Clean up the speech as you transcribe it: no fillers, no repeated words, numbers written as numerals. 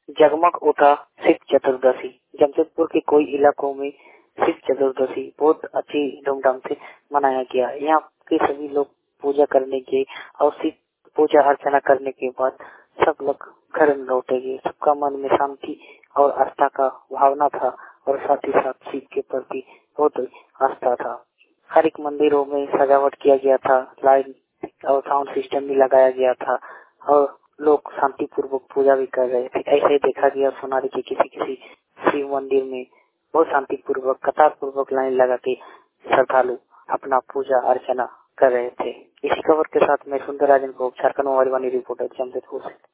जगमग उठा शिव चतुर्दशी। जमशेदपुर के कई इलाकों में शिव चतुर्दशी बहुत अच्छी धूमधाम से मनाया गया। यहाँ के सभी लोग पूजा करने के और शिव पूजा अर्चना करने के बाद सब लोग घर लौटेंगे। सबका मन में शांति और आस्था का भावना था और साथ ही साथ शिव के प्रति बहुत आस्था था। हर एक मंदिरों में सजावट किया गया था, लाइट और साउंड सिस्टम भी लगाया गया था और लोग शांति पूर्वक पूजा भी कर रहे थे। ऐसे ही देखा गया सोनारी के किसी किसी शिव मंदिर में बहुत शांति पूर्वक कतार पूर्वक लाइन लगा के श्रद्धालु अपना पूजा अर्चना कर रहे थे। इसी खबर के साथ मैं सुंदर राजन को झारखंड मोबाइल वाणी रिपोर्टर जमशेदपुर से।